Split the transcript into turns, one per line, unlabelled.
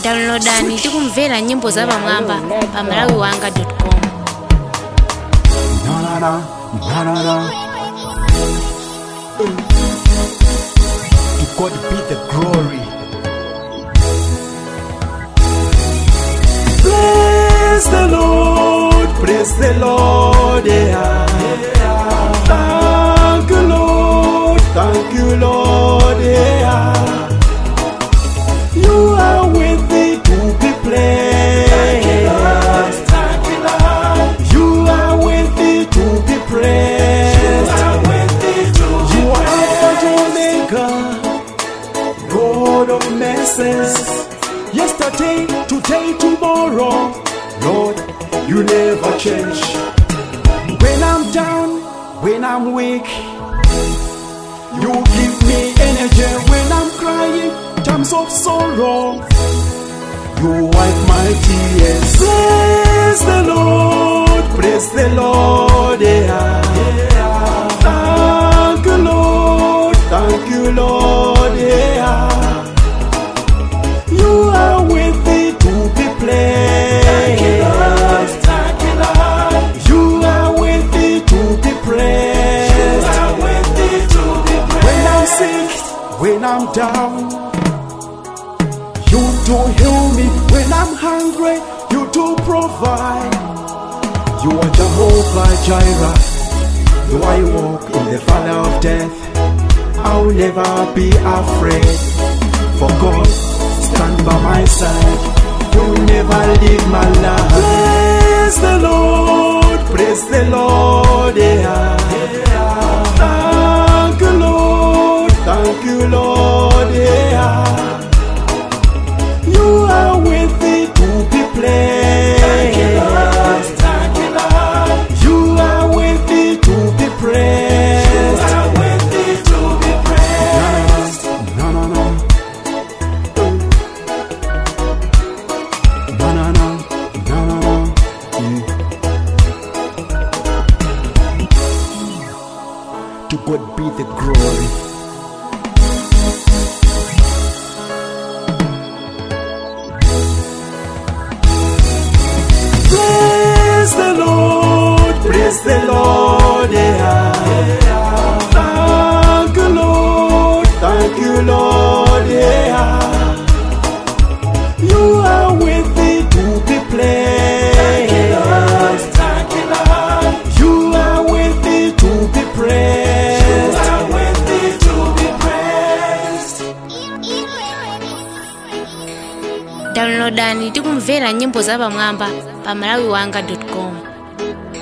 Downloadani tikumvera nyimbo za pamwamba pa malawiwanga.com.
To God be the glory. Praise the Lord, yeah. Thank you, Lord, yeah. You are worthy to be praised. Thank you, Lord. You are worthy to be praised. You are Alpha Omega, God of mercies. Yesterday, today, tomorrow, Lord, you never change. When I'm down, when I'm weak, you give me energy. When I'm crying, times of sorrow, you wipe my tears. Praise the Lord, yeah. Thank you, Lord, yeah. You are worthy to be praised. Thank you, Lord. You are worthy to be praised. You are worthy to be praised. When I'm sick, when I'm down, you do heal me. When I'm hungry, you do provide. You are Jehovah Jireh. Though I walk in the valley of death, I'll never be afraid. For God stand by my side, you'll never leave my life. Praise the Lord, yeah. Thank you, Lord, yeah. You are worthy to be praised. Thank you, Lord. You are worthy to be praised. You are worthy to be praised. No. To God be the glory. Praise the Lord, yeah. Thank you, Lord, yeah. You are worthy to be praised. Thank you, Lord. You are worthy to be praised. You are worthy to be praised.
Downloadani tikumvera nyimbo za pamwamba pa malawiwanga.com.